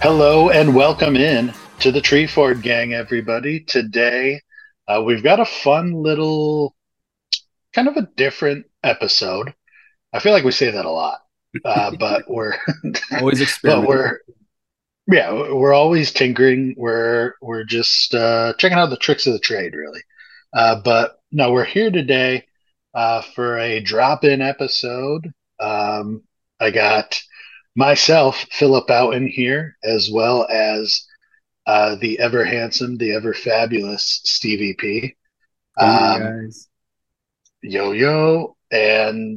Hello and welcome in to the Tree Fort Gang, everybody. Today, we've got a fun little, kind of a different episode. I feel like we say that a lot, but Always but experiment. we're always tinkering. We're just checking out the tricks of the trade, really. But no, we're here today for a drop-in episode. I got myself, Philip, out in here, as well as the ever handsome, the ever fabulous Stevie P. Going on, Um, guys? Yo yo, and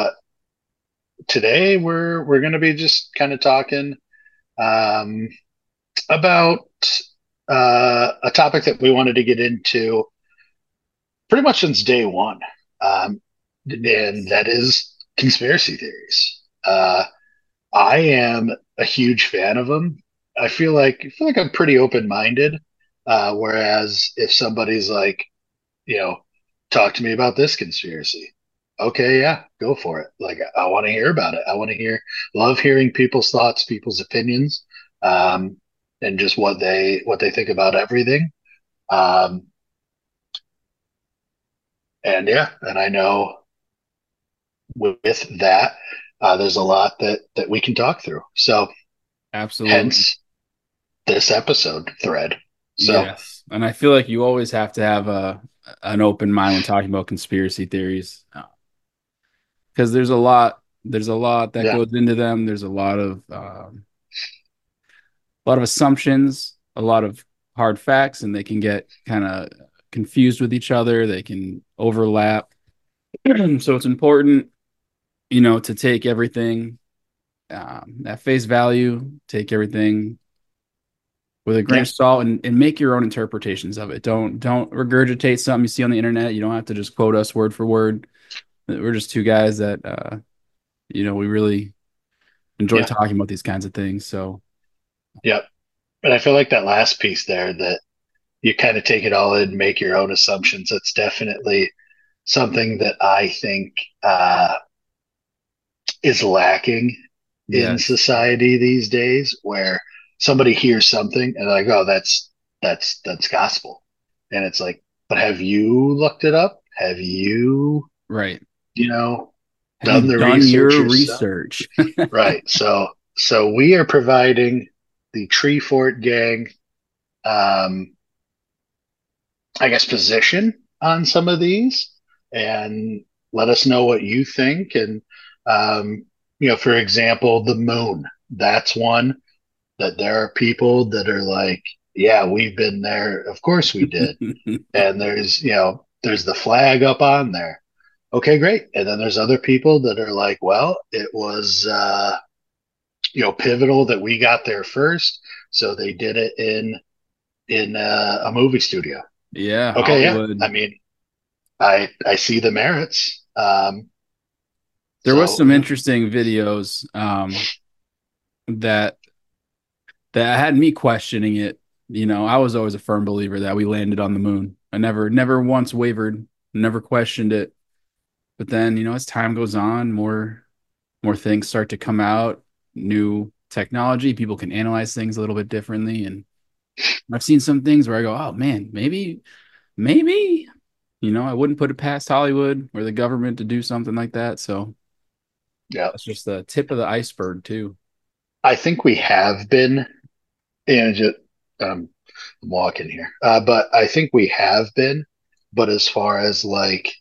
today we're going to be just kind of talking um, about a topic that we wanted to get into pretty much since day one, um, and Yes. that is conspiracy theories. I am a huge fan of them. I feel like I'm pretty open-minded. Whereas if somebody's like, you know, talk to me about this conspiracy. Okay, yeah, go for it. Like I want to hear about it. Love hearing people's thoughts, people's opinions, um, and just what they think about everything. Um, and yeah, and I know with that, there's a lot that we can talk through. So Absolutely. hence this episode thread. So Yes. And I feel like you always have to have an open mind when talking about conspiracy theories, because there's a lot that yeah, goes into them. There's a lot of assumptions, a lot of hard facts, and they can get kind of confused with each other. They can overlap. So it's important, to take everything at face value, take everything with a grain yeah, of salt and make your own interpretations of it. Don't regurgitate something you see on the internet. You don't have to just quote us word for word. We're just two guys that we really enjoy yeah, talking about these kinds of things. So yeah. But I feel like that last piece there that you kind of take it all in, make your own assumptions. That's definitely something that I think is lacking in yes. society these days, where somebody hears something and like, oh, that's gospel, and it's like, but have you looked it up? Have you, Right. you know, Have you done the done research your yourself? research? Right. So we are providing the Tree Fort Gang, um, I guess, position on some of these, and let us know what you think. And, um, for example, the moon, that's one that there are people that are like, yeah, we've been there. Of course we did. And there's the flag up on there. Okay, great. And then there's other people that are like, well, it was, pivotal that we got there first. So they did it in a movie studio. Yeah, Okay, yeah. I Hollywood. mean, I see the merits. There was So some yeah, interesting videos that that had me questioning it. I was always a firm believer that we landed on the moon. I never once wavered, never questioned it. But then, as time goes on, more things start to come out, new technology, people can analyze things a little bit differently. And I've seen some things where I go, oh man, maybe, I wouldn't put it past Hollywood or the government to do something like that. So yeah. that's just the tip of the iceberg, too. I think we have been, and just um, I'm walking here, but I think we have been. But as far as like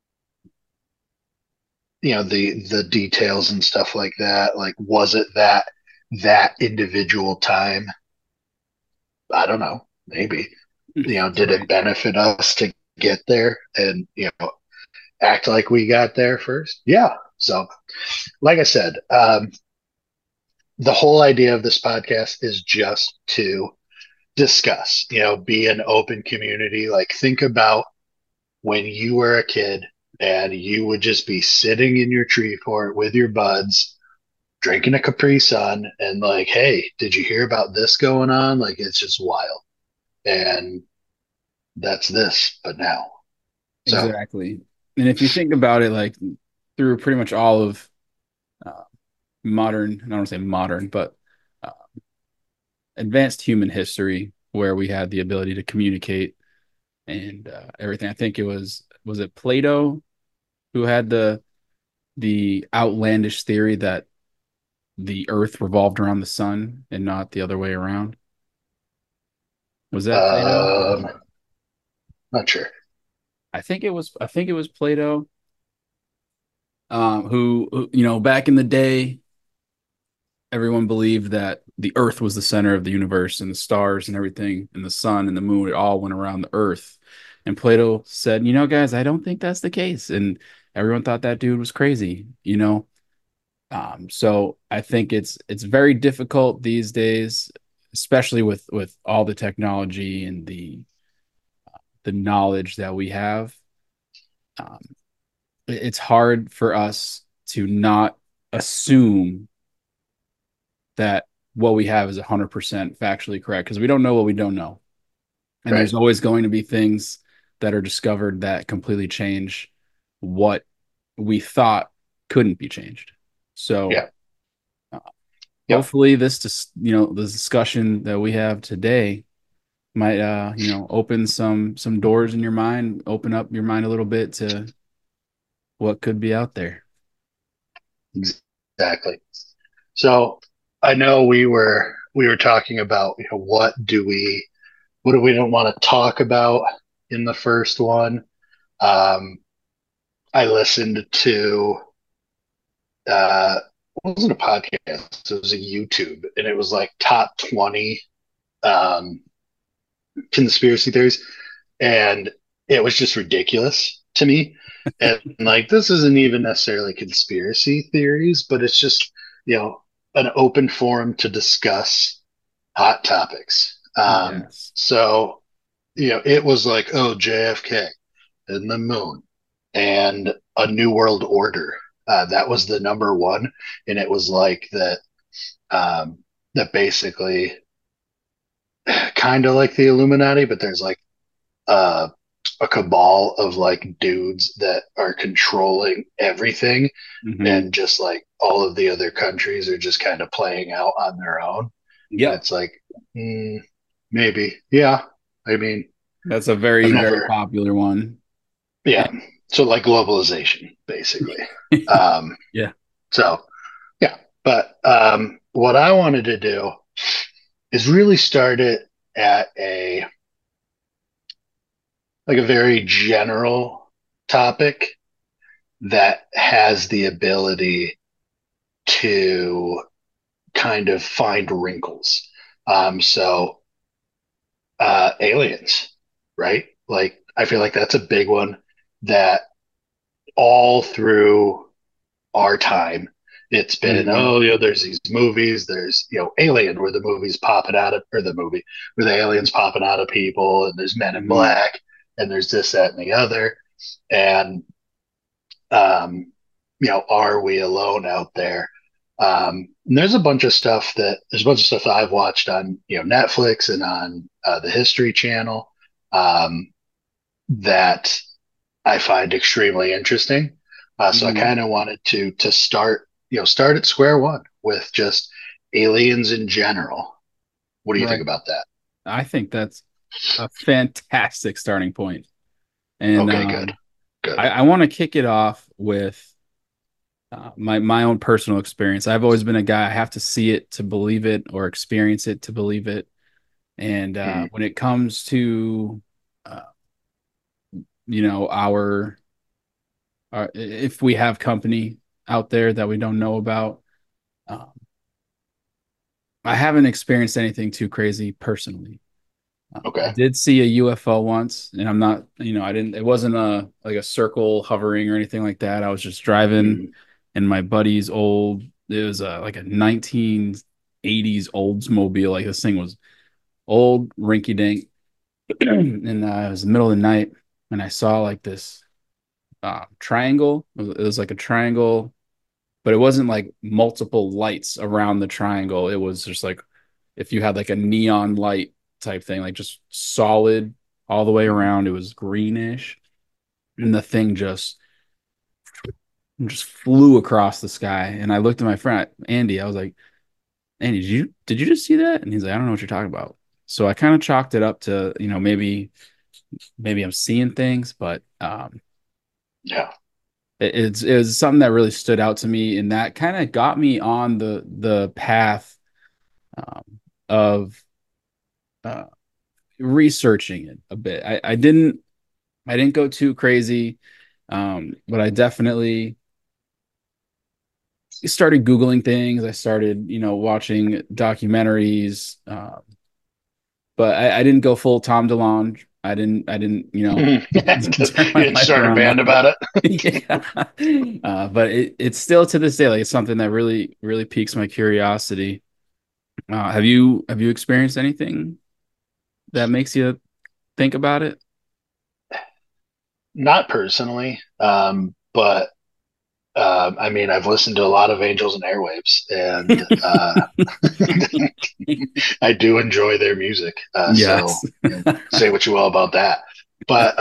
the details and stuff like that, like was it that individual time? I don't know. Maybe did it Right. benefit us to get there and act like we got there first? Yeah. So, like I said, the whole idea of this podcast is just to discuss, be an open community. Like, think about when you were a kid and you would just be sitting in your tree fort with your buds, drinking a Capri Sun, and like, hey, did you hear about this going on? Like, it's just wild. And that's this, but now. So, Exactly. And if you think about it, like through pretty much all of uh, modern, I don't want to say modern, but uh, advanced human history where we had the ability to communicate and everything. I think was it Plato who had the outlandish theory that the Earth revolved around the sun and not the other way around. Was that Plato? Not sure. I think it was Plato. You know, back in the day, everyone believed that the Earth was the center of the universe and the stars and everything, and the sun and the moon, it all went around the Earth. And Plato said, you know, guys, I don't think that's the case. And everyone thought that dude was crazy, you know. So I think it's very difficult these days, especially with all the technology and the knowledge that we have. Um, it's hard for us to not assume that what we have is 100% factually correct because we don't know what we don't know. And Right. there's always going to be things that are discovered that completely change what we thought couldn't be changed. So Yeah. uh, Yep. hopefully this just, you know, the discussion that we have today might you know, open some doors in your mind, open up your mind a little bit to what could be out there. Exactly. So I know we were talking about, what do we don't want to talk about in the first one. Um, I listened to it wasn't a podcast, it was a YouTube, and it was like top 20 um, conspiracy theories, and it was just ridiculous to me. And like, this isn't even necessarily conspiracy theories, but it's just, you know, an open forum to discuss hot topics. Yes. So, it was like, oh, JFK and the moon and a new world order. That was the number one. And it was like that basically kind of like the Illuminati, but there's like uh, a cabal of like dudes that are controlling everything, Hmm. and just like all of the other countries are just kind of playing out on their own. And Yep. it's like, mm, maybe, yeah. I mean, That's a I've very never, popular one. yeah. So like globalization, basically. And Um, yeah. so yeah, but what I wanted to do is really start it at a very general topic that has the ability to kind of find wrinkles. So aliens, right? Like, I feel like that's a big one that all through our time, it's been, Hmm. oh, there's these movies, there's, Alien, where the movie's popping out of, or the movie where the aliens popping out of people, and there's Men in Hmm. Black, and there's this, that, and the other. And um, are we alone out there? And there's a bunch of stuff that I've watched on, Netflix and on the History Channel, um, that I find extremely interesting. So I Hmm. kind of wanted to start at square one with just aliens in general. What do you think Right. about that? I think that's a fantastic starting point. And Okay, good, good. I want to kick it off with my own personal experience. I've always been a guy, I have to see it to believe it or experience it to believe it. And Mm, when it comes to, uh, you know, if we have company out there that we don't know about, um, I haven't experienced anything too crazy personally. I okay. did see a UFO once, and I'm not, you know, I didn't, it wasn't a like a circle hovering or anything like that. I was just driving Mm, in my buddy's old, it was like a 1980s Oldsmobile. Like this thing was old, rinky dink. And it was the middle of the night, and I saw like this triangle. It was like a triangle, but it wasn't like multiple lights around the triangle. It was just like if you had like a neon light type thing, like just solid all the way mm. around. It was greenish, and the thing just flew across the sky. And I looked at my friend Andy. I was like, "Hey, did you just see that?" And he's like, "I don't know what you're talking about." So I kind of chalked it up to, maybe I'm seeing things, but Yeah. it was something that really stood out to me, and that kind of got me on the path um, of uh, researching it a bit. I didn't go too crazy, but I definitely started Googling things. I started, watching documentaries, but I didn't go full Tom DeLonge. I didn't, You turn my didn't life start a around band like that. about it. Yeah. But it's still to this day, like it's something that really, really piques my curiosity. Have you experienced anything that makes you think about it? Not personally, but I mean, I've listened to a lot of Angels and Airwaves, and I do enjoy their music. So Yes. say what you will about that. But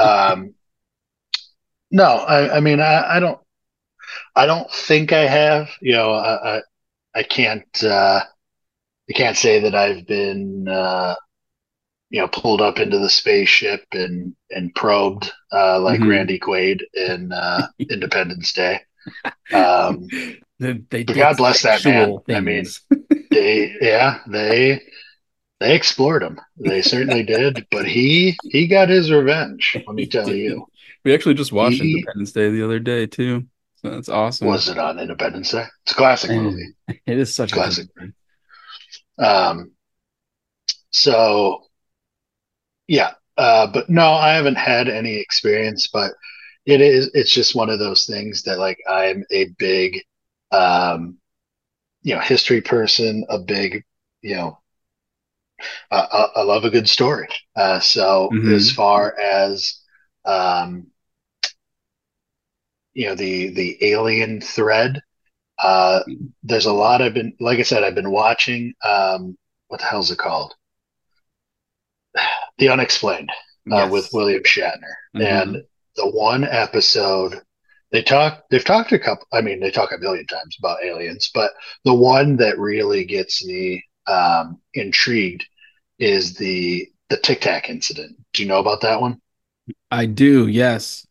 no, I mean, I don't think I have. I can't, I can't say that I've been, pulled up into the spaceship and probed like Mhm. Randy Quaid in Independence Day. Um, They but did God bless that man. sexual I mean, things. yeah, they explored him. They certainly did. But he got his revenge. Let me He tell did. you, We actually just watched he Independence Day the other day too. So that's awesome. was it on Independence Day. It's a classic movie. And it is such a good Classic. movie. Um, so yeah, but no, I haven't had any experience. But it's just one of those things that like I'm a big, um, history person. A big, you know, I love a good story. So as Hmm. far as um, the alien thread, uh, there's a lot I've been, like I said, I've been watching. What the hell's it called? The Unexplained with Yes. William Shatner. And Hmm. the one episode they've talked a couple, I mean, they talk a million times about aliens, but the one that really gets me intrigued is the Tic Tac incident. Do you know about that one? I do, yes.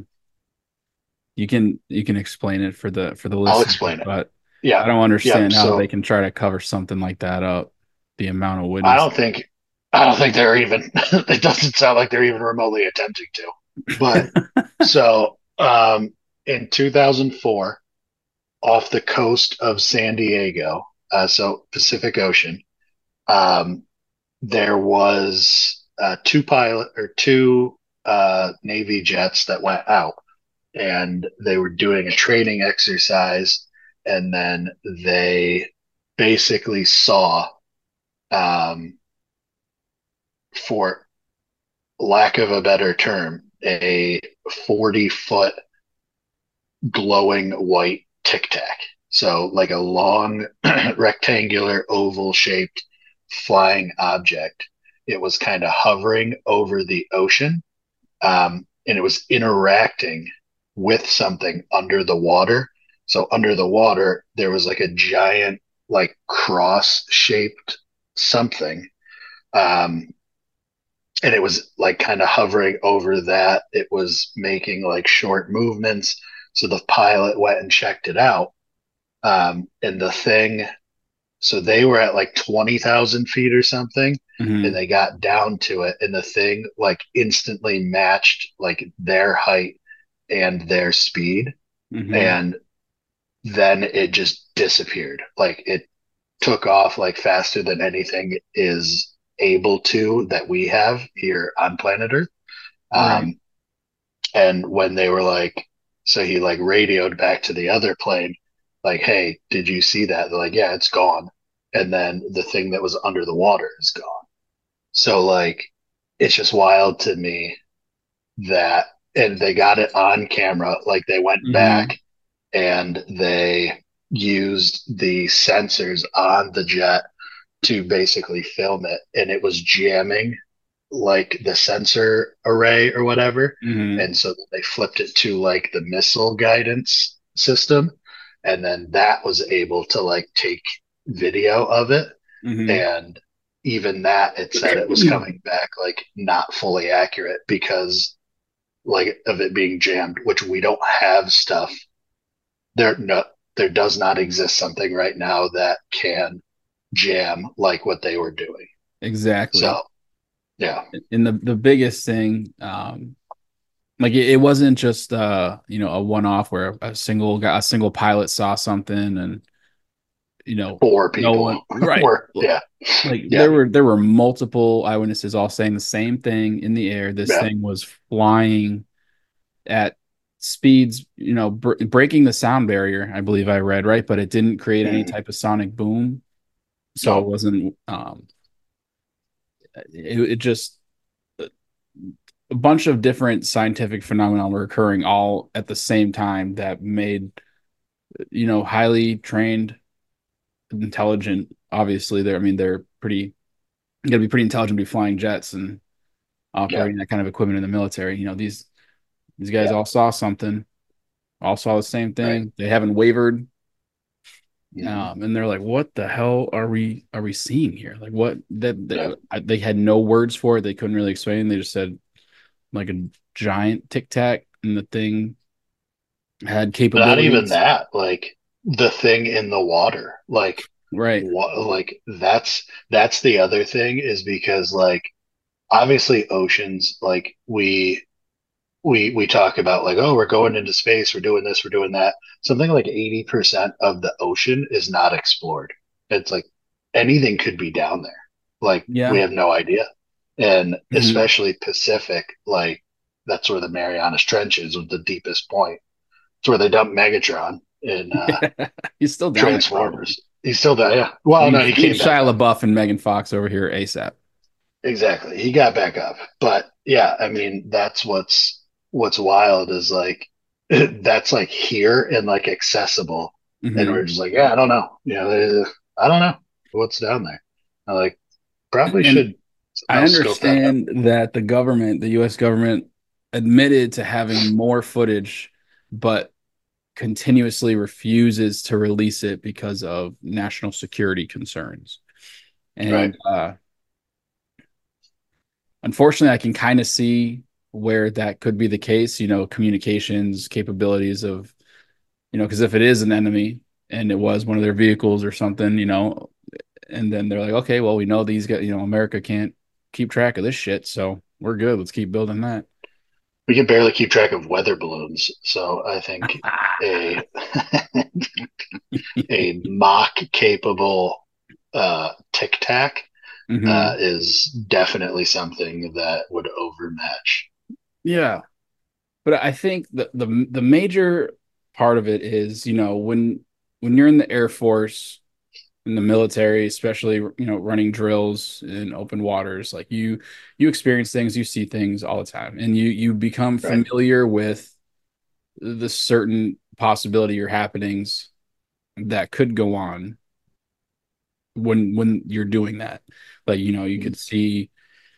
You can explain it for the I'll listener, explain it. but Yeah. I don't Yeah. understand how they So can try to cover something like that up. The amount of I witness. don't think I don't think they're even it doesn't sound like they're even remotely attempting to. But so in 2004, off the coast of San Diego, so Pacific Ocean, um, there was two Navy jets that went out, and they were doing a training exercise, and then they basically saw, um, for lack of a better term, a 40-foot glowing white tic tac. So, like a long rectangular oval shaped flying object. It was kind of hovering over the ocean, and it was interacting with something under the water. So, under the water, there was like a giant, like cross shaped something. Um, and it was like kind of hovering over that. It was making like short movements. So the pilot went and checked it out. And the thing, so they were at like 20,000 feet or something, and Hmm. they got down to it, and the thing like instantly matched like their height and their speed. Hmm. And then it just disappeared. Like it took off like faster than anything is able to that we have here on planet Earth. Right. Um, and when they were like, so he like radioed back to the other plane, like, hey, did you see that? They're like, yeah, it's gone. And then the thing that was under the water is gone. So like, it's just wild to me that, and they got it on camera. Like they went Hmm. back and they used the sensors on the jet to basically film it, and it was jamming like the sensor array or whatever. Hmm. And so they flipped it to like the missile guidance system. And then that was able to like take video of it, Hmm. and even that, it said it was coming back like not fully accurate because like of it being jammed, which we don't have stuff there. No, there does not exist something right now that can jam like what they were doing. Exactly. So yeah. And the biggest thing, like it wasn't just a one off where a single pilot saw something and Four no people one, right. were, yeah, Like yeah, there were multiple eyewitnesses all saying the same thing in the air. This yeah, thing was flying at speeds, breaking the sound barrier, I believe I read, right? But it didn't create any mm, type of sonic boom. So it no, wasn't it just a bunch of different scientific phenomena were occurring all at the same time that made, highly trained, intelligent, obviously they're pretty, you gotta be pretty intelligent to be flying jets and yeah, operating that kind of equipment in the military. These guys yeah, all saw something, all saw the same right, thing. They haven't wavered. hmm, And they're like, "What the hell are we seeing here? Like, what yeah. they had no words for it. They couldn't really explain. They just said like a giant tic tac, and the thing had Not even capabilities." that, like the thing in the water, like Right. what, like that's the other thing is because like obviously oceans, like we talk about like, oh, we're going into space, we're doing this, we're doing that. Something like 80% of the ocean is not explored. It's like anything could be down there. Like we Yeah. have no idea. And Hmm. especially Pacific, like that's where the Marianas Trench is, with the deepest point. It's where they dump Megatron in He's still down there, probably. Transformers. He's still there, yeah. Well, no, he We need came back Shia up. LaBeouf and Megan Fox over here ASAP. Exactly. He got back up. But yeah, I mean, that's what's wild is like that's like here and like accessible. And Hmm. we're just like, yeah, I don't know. I don't know what's down there. I like probably And should I somehow scope that out. understand that the U.S. government, admitted to having more footage, but continuously refuses to release it because of national security concerns. Right. And unfortunately, I can kind of see where that could be the case, communications capabilities of, because if it is an enemy and it was one of their vehicles or something, and then they're like, okay, well, we know these guys, America can't keep track of this shit, so we're good. Let's keep building that. We can barely keep track of weather balloons. So I think a a mock capable tic tac Hmm. is definitely something that would overmatch. Yeah, but I think the major part of it is, when you're in the Air Force, in the military, especially, running drills in open waters, like you experience things, you see things all the time, and you become Right. familiar with the certain possibility or happenings that could go on when you're doing that. Like, you could see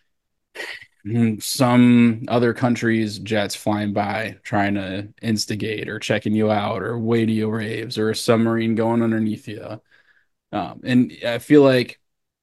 some other countries' jets flying by trying to instigate or checking you out or radio waves or a submarine going underneath you. And I feel like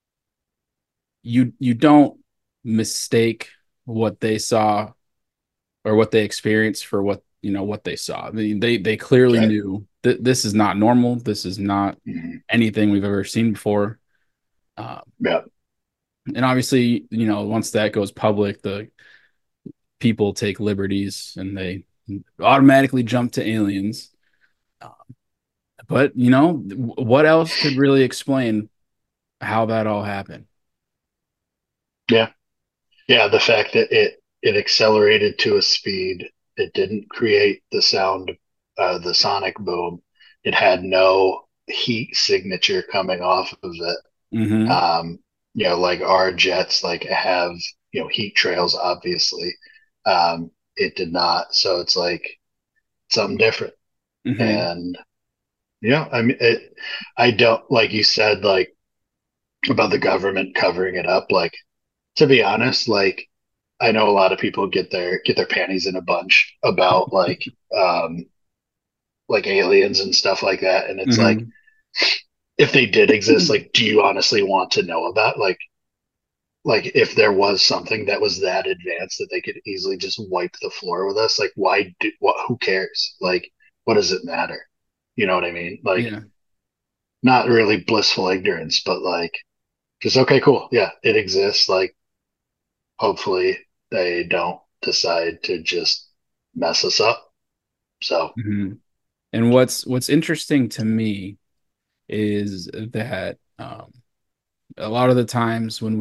you don't mistake what they saw or what they experienced for what they saw. I mean, they clearly Right. knew that this is not normal. This is not Mhm. anything we've ever seen before. Um, Yeah. and obviously, once that goes public, the people take liberties and they automatically jump to aliens. Uh, but what else could really explain how that all happened? Yeah. Yeah. The fact that it accelerated to a speed, it didn't create the sound, the sonic boom. It had no heat signature coming off of it. Hmm. Um, like our jets like have, heat trails, obviously. It did not. So it's like something different. Hmm. And yeah, I mean, I don't, like you said, like about the government covering it up. Like, to be honest, like I know a lot of people get their panties in a bunch about um, like aliens and stuff like that. And it's like, Hmm. if they did exist, like, do you honestly want to know about, like if there was something that was that advanced that they could easily just wipe the floor with us, like why do what, who cares? Like, what does it matter? You know what I mean? Like, Yeah. not really blissful ignorance, but like, just okay, cool. Yeah, it exists. Like, hopefully they don't decide to just mess us up. So, hmm And what's interesting to me is that a lot of the times when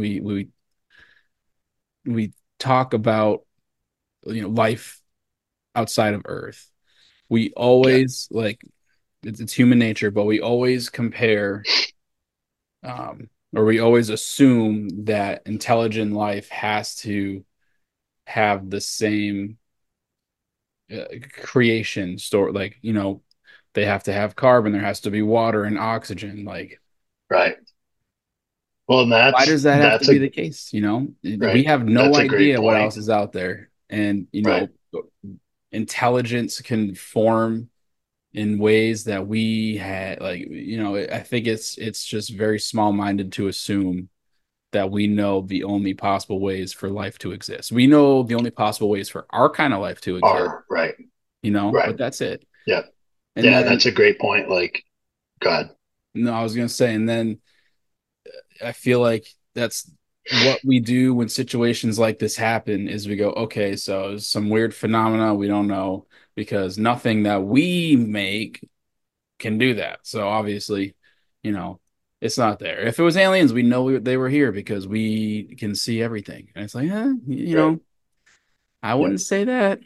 we talk about life outside of Earth, we yeah, always like it's human nature, but we always compare or we always assume that intelligent life has to have the same creation store, like they have to have carbon, there has to be water and oxygen. Like, right. Well, and why does that have to that's be a the case? We right. have no That's a great idea what point. else is out there. And Right. intelligence can form in ways that we had, like, I think it's just very small-minded to assume that we know the only possible ways for life to exist. We know the only possible ways for our kind of life to exist, Are right. but Right. that's it. Yeah. And Yeah. then, That's a great point. Like, God. no, I was gonna say, and then I feel like that's what we do when situations like this happen is we go, okay, so some weird phenomena we don't know because nothing that we make can do that. So obviously, you know, it's not there. If it was aliens, we know they were here because we can see everything. And it's like, Right. I Yeah. wouldn't say that.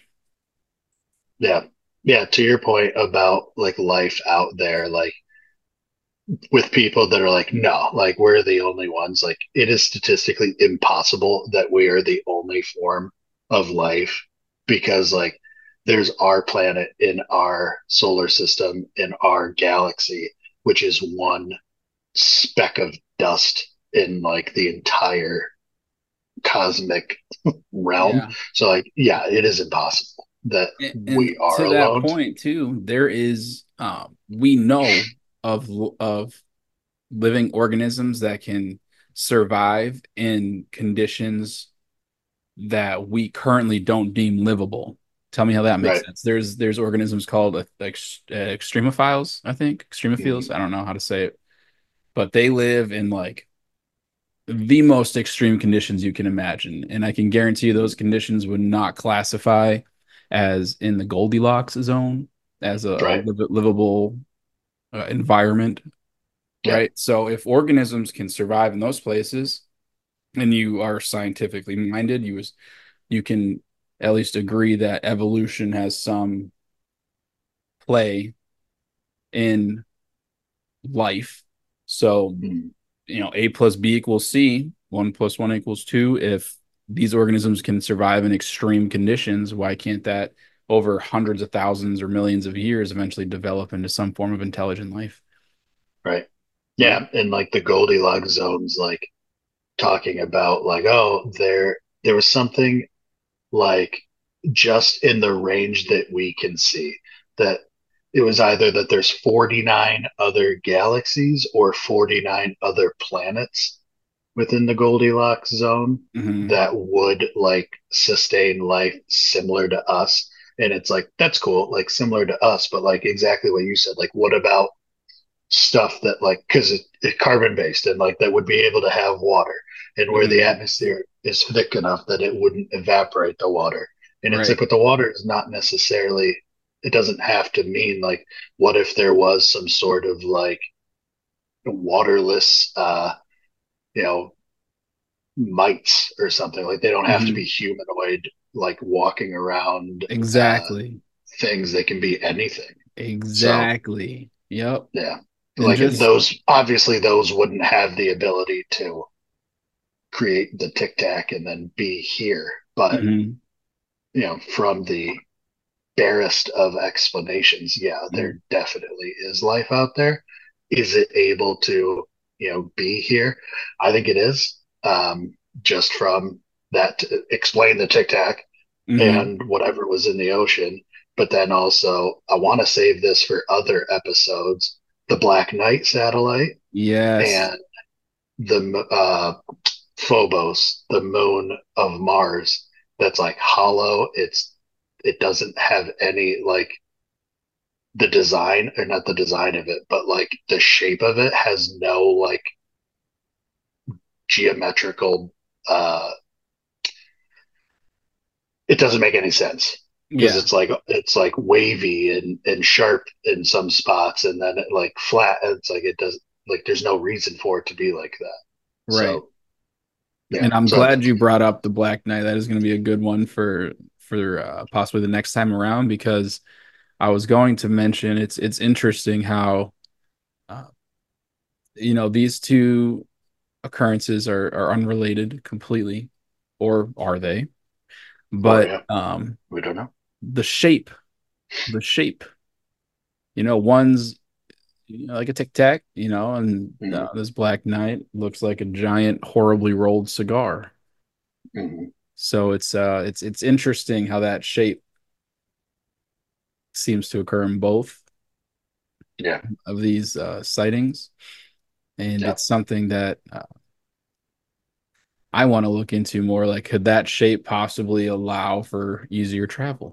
Yeah. Yeah. To your point about like life out there, like with people that are like, no, like we're the only ones. Like, it is statistically impossible that we are the only form of life because, like, there's our planet in our solar system, in our galaxy, which is one speck of dust in like the entire cosmic realm. Yeah. So, like, yeah, it is impossible that And we are to that alone. point too, there is we know of living organisms that can survive in conditions that we currently don't deem livable. Tell me how that makes Right. sense. There's organisms called extremophiles, I think, extremophiles. Mhm. I don't know how to say it, but they live in like the most extreme conditions you can imagine, and I can guarantee you those conditions would not classify as in the Goldilocks zone as a Right. livable environment, Yeah. right? So if organisms can survive in those places, and you are scientifically minded, you can at least agree that evolution has some play in life. So, Mhm. A plus B equals C, one plus one equals two. If these organisms can survive in extreme conditions, why can't that over hundreds of thousands or millions of years eventually develop into some form of intelligent life? Right. Right. Yeah. And like the Goldilocks zones, like talking about like, oh, there was something like just in the range that we can see, that it was either that there's 49 other galaxies or 49 other planets within the Goldilocks zone Mm-hmm. that would like sustain life similar to us. And it's like, that's cool, like similar to us, but like exactly what you said, like what about stuff that like, because it carbon based and like that would be able to have water, and where the Mm-hmm. atmosphere is thick enough that it wouldn't evaporate the water. And it's like, Right. but the water is not necessarily, it doesn't have to mean like, what if there was some sort of like waterless you know mites or something, like they don't have to Mm-hmm. be humanoid, like walking around Exactly. things, they can be anything. So Exactly. Yep. yeah, And like just those, obviously those wouldn't have the ability to create the tic tac and then be here. But mhm. from the barest of explanations, yeah, there definitely is life out there. Is it able to, be here? I think it is. Just from that to explain the tic tac Mhm. and whatever was in the ocean. But then also, I want to save this for other episodes. The Black Knight satellite. Yes. and the Phobos, the moon of Mars, that's like hollow. It doesn't have any like the design, or not the design of it, but like the shape of it has no like geometrical. uh it doesn't make any sense because Yeah. it's like wavy and sharp in some spots, and then it like flat. It's like it does, like there's no reason for it to be like that. Right. So yeah, And I'm so glad you brought up the Black Knight. That is going to be a good one for possibly the next time around, because I was going to mention it's interesting how uh, these two occurrences are unrelated completely, or are they? or But yeah, we don't know. the shape, the shape, one's like a tic tac, and Hmm. this Black Knight looks like a giant, horribly rolled cigar. Hmm. So it's interesting how that shape seems to occur in both Yeah, of these sightings, and yeah. it's something that I want to look into more. Like, could that shape possibly allow for easier travel?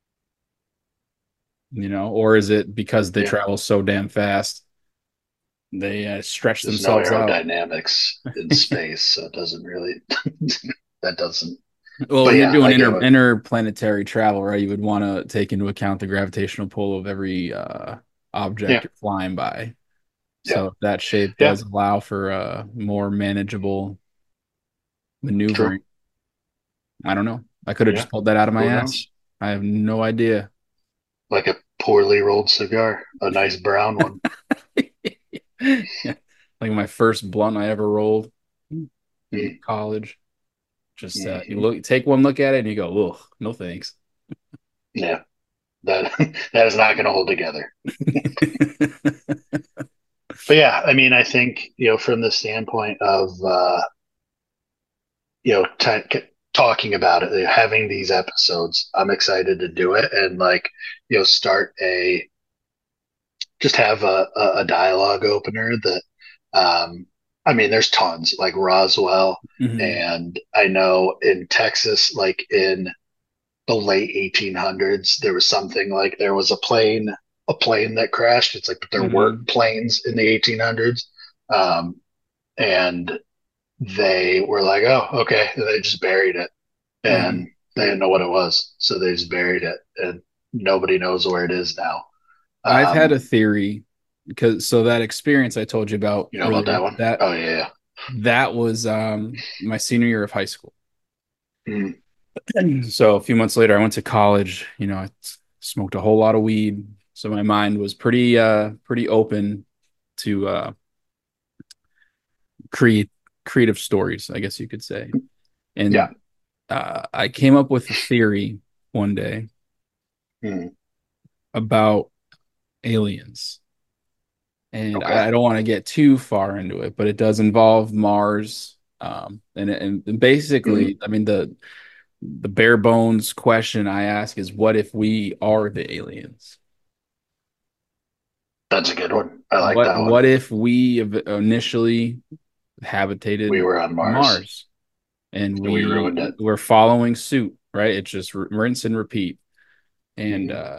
Or is it because they Yeah, travel so damn fast, they stretch there's no themselves out? aerodynamics in space, so it doesn't really that doesn't. Well, But when you're yeah, doing I get what. interplanetary travel, right, you would want to take into account the gravitational pull of every object Yeah, you're flying by. yeah, So if that shape yeah. does allow for more manageable True. maneuvering. I don't know. I could have Yeah. just pulled that out of my Who ass. knows? I have no idea. Like a poorly rolled cigar, a nice brown one. Yeah. Like my first blunt I ever rolled in Mm-hmm. college. Just you Mm-hmm. take one look at it and you go, "Ugh, no thanks." Yeah, that that is not going to hold together. But yeah, I mean, I think from the standpoint of talking about it, having these episodes, I'm excited to do it and like start a just have a dialogue opener that I mean, there's tons like Roswell, Mhm. and I know in Texas, like in the late 1800s, there was something like there was a plane that crashed. It's like, but there weren't Mhm. planes in the 1800s. Um, and they were like, oh, okay. And they just buried it, Mhm. and they didn't know what it was. So they just buried it, and nobody knows where it is now. I've had Um, a theory, because that experience I told you about you know about earlier, that one? that Oh, yeah. that was my senior year of high school. Mm, So a few months later, I went to college. I smoked a whole lot of weed, so my mind was pretty open to create creative stories, I guess you could say. yeah. And I came up with a theory one day Mm, about aliens. And okay. I don't want to get too far into it, but it does involve Mars. And Mm, basically, I mean, the bare bones question I ask is, what if we are the aliens? that's a good one. I like What that one. what if we initially We habitated were on Mars Mars, and and we ruined it. we're following suit, right? It's just rinse and repeat. And Hmm.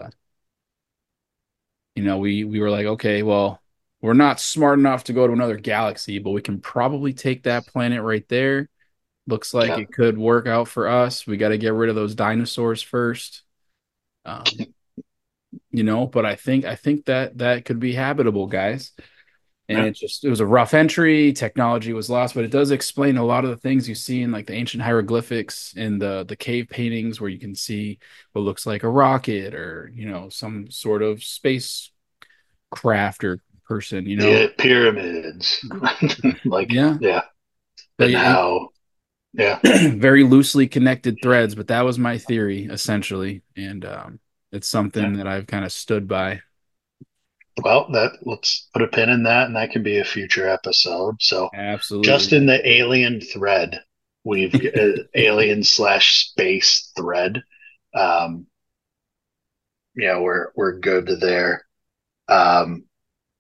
we were like, okay, well, we're not smart enough to go to another galaxy, but we can probably take that planet right there. Looks like Yeah. it could work out for us. We got to get rid of those dinosaurs first. Um, but I think that could be habitable, guys. And Yeah. it was a rough entry. Technology was lost, but it does explain a lot of the things you see in like the ancient hieroglyphics and the cave paintings, where you can see what looks like a rocket, or some sort of space craft or person. The pyramids. Like, Yeah, yeah. like And how, yeah. very loosely connected threads. But that was my theory essentially, and it's Yeah. something that I've kind of stood by. Well, let's put a pin in that, and that can be a future episode. So, just Absolutely. in the alien thread, we've alien slash space thread. Um, we're good there. Um,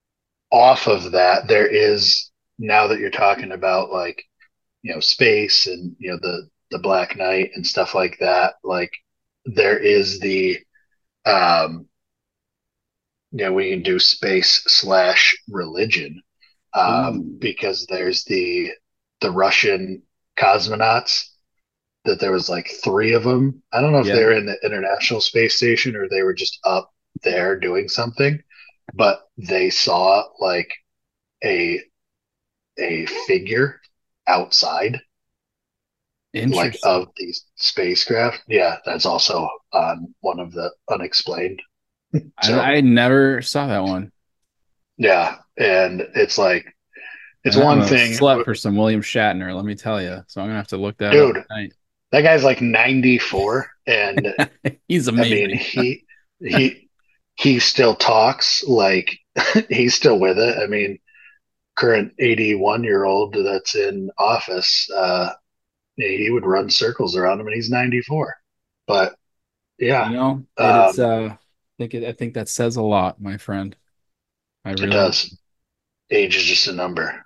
off of that, there is, now that you're talking about like, space and, the Black Knight and stuff like that, like there is um, we can do space slash religion, Ooh, because there's the Russian cosmonauts that there was like three of them. I don't know if yeah, they're in the International Space Station or they were just up there doing something, but they saw like a a figure outside like interesting. of these spacecraft. Yeah, that's also on one of the unexplained. So I never saw that one. yeah, and it's like it's And I'm one a thing, slut for some William Shatner, let me tell you. So I'm gonna have to look that up dude. tonight. That guy's like 94, and He's I mean amazing. he he still talks like he's still with it. I mean, current 81-year-old that's in office, he would run circles around him, and he's 94. But yeah, You know, it's um, I think that says a lot, my friend. I it really does. Age is just a number.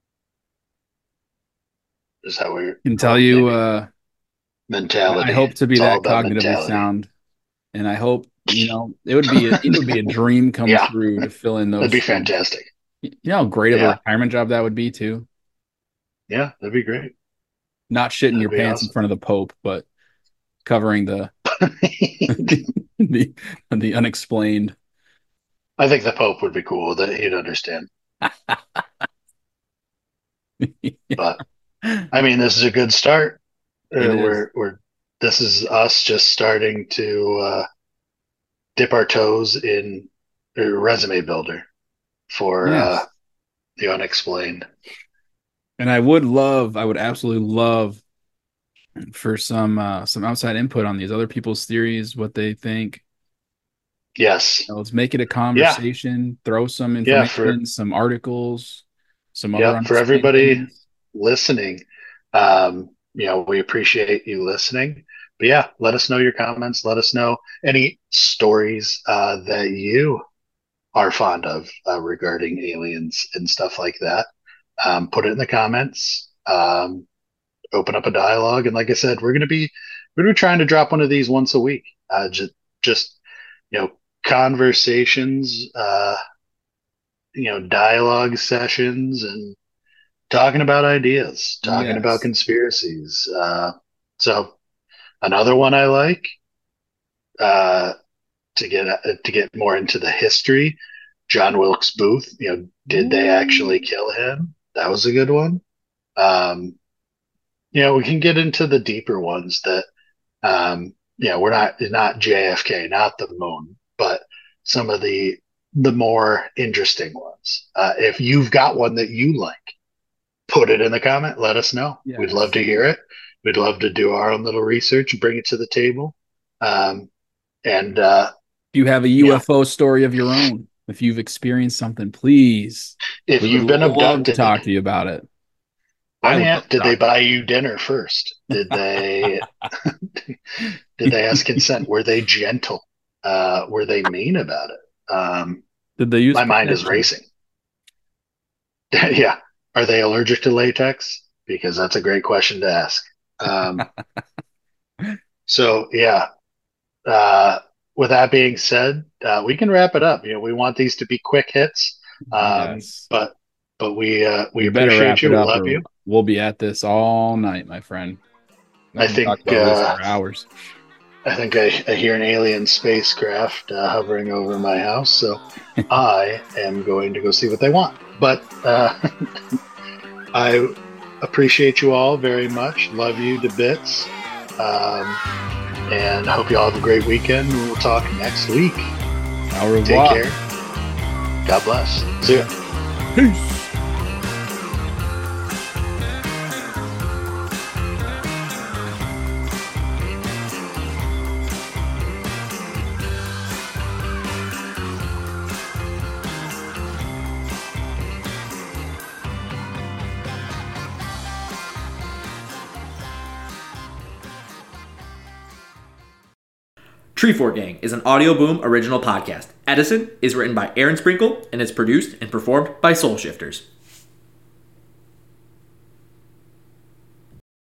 Is how we can tell old you maybe I mentality. hope to be It's all that about cognitively mentality. sound. And I hope, it would be a dream come Yeah, true to fill in that'd those be shoes. fantastic. You know how great of a Yeah, retirement job that would be too? yeah, that'd be great. Not shitting your That'd be pants in awesome. front of the Pope, but covering the the the unexplained. I think the Pope would be cool. That he'd understand. But I mean, this is a good start. It is. We're this is us just starting to dip our toes in a resume builder for Yes. the unexplained. And I would absolutely love for some outside input on these other people's theories, what they think. Yes, Let's make it a yeah, conversation, throw some yeah. For information, some articles, some other yeah, for unexplained everybody things. listening, we appreciate you listening. But yeah, let us know your comments. Let us know any stories that you are fond of regarding aliens and stuff like that. Put it in the comments. Open up a dialogue, and like I said, we're gonna be trying to drop one of these once a week. Just you know conversations, dialogue sessions, and talking about ideas, talking about Yes. conspiracies. So another one I like, uh, to get more into the history. John Wilkes Booth. Did they actually Ooh. kill him? That was a good one. Um, we can get into the deeper ones that, we're not JFK, not the moon, but some of the more interesting ones. If you've got one that you like, put it in the comment. Let us know. We'd love Yes. to hear it. We'd love to do our own little research and bring it to the table. Um, and If you have a you know, UFO story of your own, if you've experienced something, plees, if we would you've been love to abducted, talk to you about it. let I me would love ask, to did they talk to buy you dinner first? Did they ask you. consent? Were they gentle? Were they mean about it? Did they use My mind is protection? racing. Yeah. Are they allergic to latex? Because that's a great question to ask. Um, so yeah. Uh, with that being said, we can wrap it up. We want these to be quick hits, Yes. but we We better appreciate wrap you. it We up love or you. we'll be at this all night, my friend. I I can talk think about this uh, for hours. I think I hear an alien spacecraft hovering over my house, so I am going to go see what they want. But I appreciate you all very much. Love you to bits. Um, and I hope you all have a great weekend. We'll talk next week. Au Take revoir. care. God bless. See ya. Peace. Tree Fort Gang is an Audio Boom original podcast. Edison is written by Aaron Sprinkle and is produced and performed by Soul Shifters.